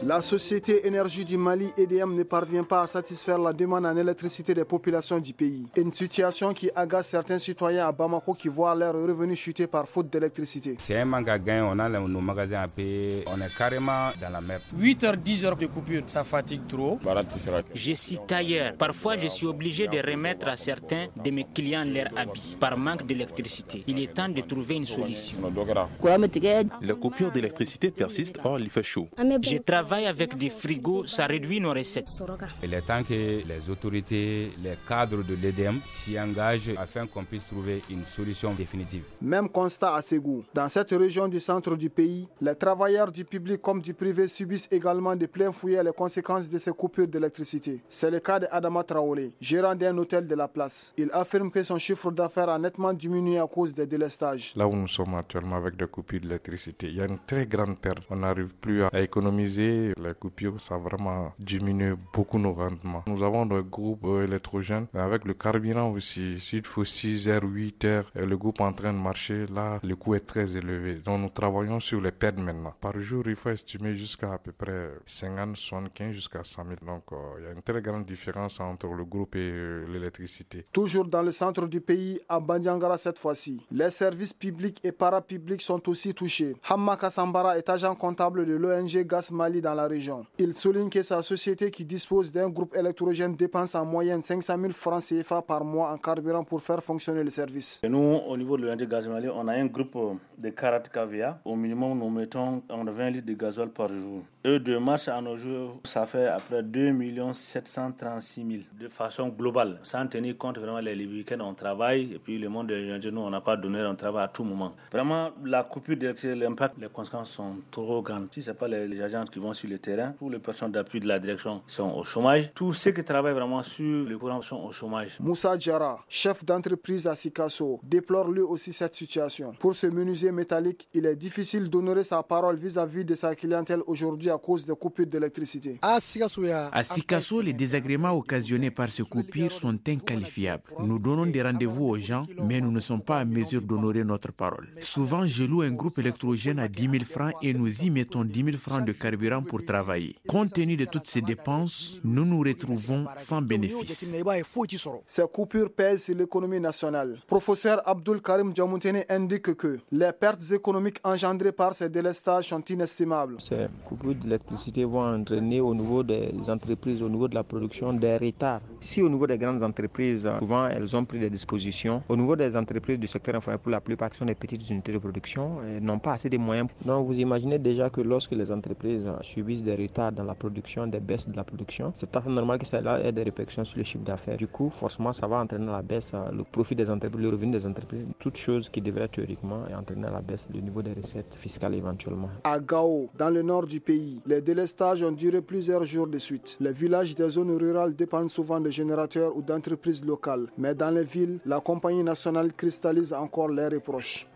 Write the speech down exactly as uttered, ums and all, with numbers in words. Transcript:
La société énergie du Mali, E D M, ne parvient pas à satisfaire la demande en électricité des populations du pays. Une situation qui agace certains citoyens à Bamako qui voient leurs revenus chuter par faute d'électricité. C'est un manque à gain, on a nos magasins à payer, on est carrément dans la merde. huit heures, dix heures de coupure, ça fatigue trop. Je suis tailleur. Parfois, je suis obligé de remettre à certains de mes clients leurs habits par manque d'électricité. Il est temps de trouver une solution. La coupure d'électricité persiste, or il fait chaud. Je travaille avec des frigos, ça réduit nos recettes. Il est temps que les autorités, les cadres de l'E D M s'y engagent afin qu'on puisse trouver une solution définitive. Même constat à Ségou. Dans cette région du centre du pays, les travailleurs du public comme du privé subissent également de plein fouet les conséquences de ces coupures d'électricité. C'est le cas d'Adama Traoré, gérant d'un hôtel de la place. Il affirme que son chiffre d'affaires a nettement diminué à cause des délestages. Là où nous sommes actuellement avec des coupures d'électricité, il y a une très grande perte. On n'arrive plus à économiser. Les coupures, ça a vraiment diminué beaucoup nos rendements. Nous avons des groupes euh, électrogènes avec le carburant aussi. S'il faut six heures, huit heures, et le groupe est en train de marcher, là, le coût est très élevé. Donc nous travaillons sur les pertes maintenant. Par jour, il faut estimer jusqu'à à peu près cinquante, soixante-quinze jusqu'à cent mille. Donc euh, il y a une très grande différence entre le groupe et euh, l'électricité. Toujours dans le centre du pays, à Bandiangara cette fois-ci, les services publics et parapublics sont aussi touchés. Hamma Kassambara est agent comptable de l'O N G Gas Mali dans la région. Il souligne que sa société qui dispose d'un groupe électrogène dépense en moyenne cinq cent mille francs C F A par mois en carburant pour faire fonctionner le service. Et nous, au niveau de l'O N G Gas Mali, on a un groupe de quarante K V A. Au minimum, nous mettons vingt litres de gasoil par jour. Eux, de mars à nos jours, ça fait après deux millions sept cent trente-six mille de façon globale, sans tenir compte vraiment les week-ends, on travaille et puis le monde de l'O N G, nous, on n'a pas donné, on travaille à tout moment. Vraiment, la coupure d'électricité, l'impact, les conséquences sont trop grandes. Si ce n'est pas les, les agents qui vont sur le terrain, tous les personnes d'appui de la direction sont au chômage. Tous ceux qui travaillent vraiment sur le courant sont au chômage. Moussa Djara, chef d'entreprise à Sikasso, déplore lui aussi cette situation. Pour ce menuisier métallique, il est difficile d'honorer sa parole vis-à-vis de sa clientèle aujourd'hui à cause des coupures d'électricité. À Sikasso, les désagréments occasionnés par ces coupures sont inqualifiables. Nous donnons des rendez-vous aux gens, mais nous ne sommes pas en mesure d'honorer notre parole. Souvent, je loue un groupe électrogène à dix mille francs et nous y mettons dix mille francs de carburant pour travailler. Compte tenu de toutes ces dépenses, nous nous retrouvons sans bénéfice. Ces coupures pèsent sur l'économie nationale. Professeur Abdul Karim Djamoutene indique que les pertes économiques engendrées par ces délestages sont inestimables. Ces coupures d'électricité vont entraîner au niveau des entreprises, au niveau de la production, des retards. Si au niveau des grandes entreprises, souvent elles ont pris des dispositions, au niveau des entreprises du secteur informel, pour la plupart qui sont des petites unités de production, elles n'ont pas assez de moyens. Donc vous imaginez déjà que lorsque les entreprises subissent des retards dans la production, des baisses de la production, c'est tout à fait normal que ça ait des répercussions sur le chiffre d'affaires. Du coup, forcément, ça va entraîner la baisse, le profit des entreprises, le revenu des entreprises, toutes choses qui devraient théoriquement entraîner la baisse du niveau des recettes fiscales éventuellement. À Gao, dans le nord du pays, les délestages ont duré plusieurs jours de suite. Les villages des zones rurales dépendent souvent de générateurs ou d'entreprises locales. Mais dans les villes, la compagnie nationale cristallise encore les reproches.